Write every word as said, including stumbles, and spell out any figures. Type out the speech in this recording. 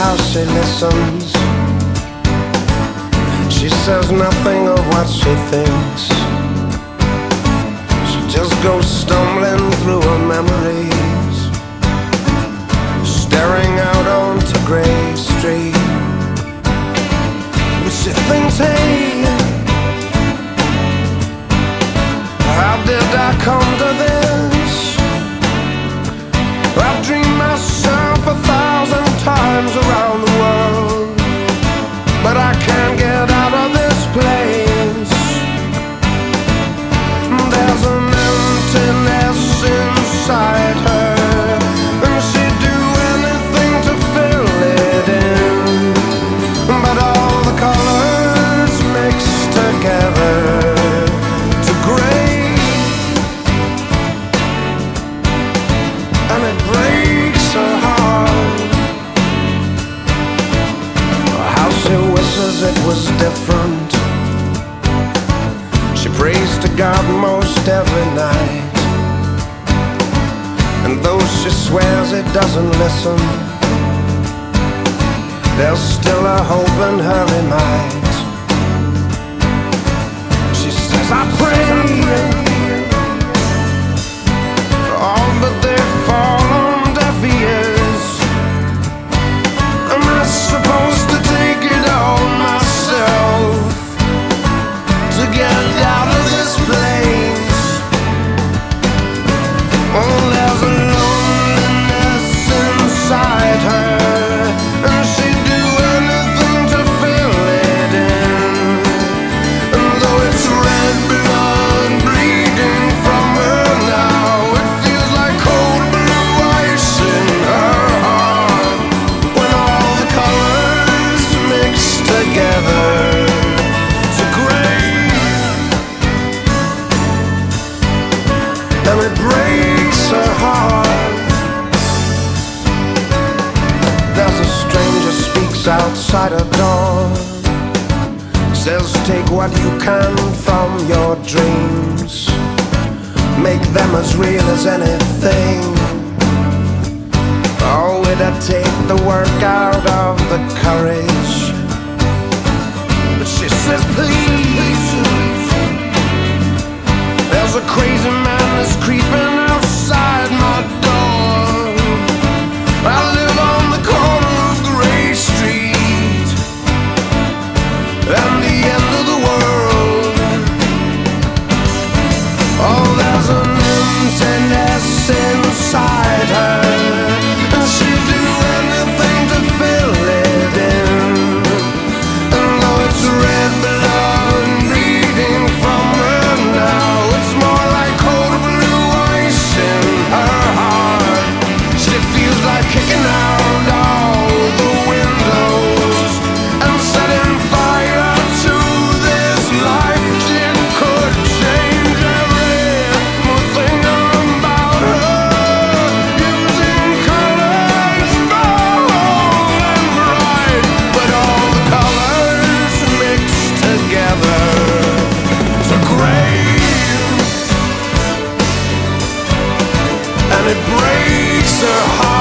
how she listens. She says nothing of what she thinks. She just goes stumbling through her memories, staring out onto Grey Street. But she thinks, hey, how did I come to this? I've dreamed myself a thousand times around the world, but I can't get out of this place. There's an emptiness inside her, and she'd do anything to fill it in. But all the colors mixed together to gray, and it breaks her heart. How she wishes it was different. She prays to God most every night, and though she swears he doesn't listen, there's still a hope in her he might. She says, I pray, all but they fall on deaf ears. Am I supposed to take it all myself to get out of this place? Oh, there's a loneliness inside her, and she'd do anything to fill it in. And though it's red blood bleeding from her now, it feels like cold blue ice in her heart. When all the colors mix together to gray, and it breaks her heart. There's a stranger speaks outside her door, says take what you can from your dreams, make them as real as anything. Oh, it'd take the work out of the courage, but she says please, there's a crazy man that's creeping outside my door. I live on the corner of Grey Street and the end of the world. Oh, there's an emptiness inside her, and she'd do anything to fill it in. And though it's red blood bleeding from her now, it's more like cold blue ice in her heart. She feels like kicking out all the windows and setting fire to this life. It could change everything about her, using colors bold and bright. But all the colors mixed together to gray, and it breaks her heart.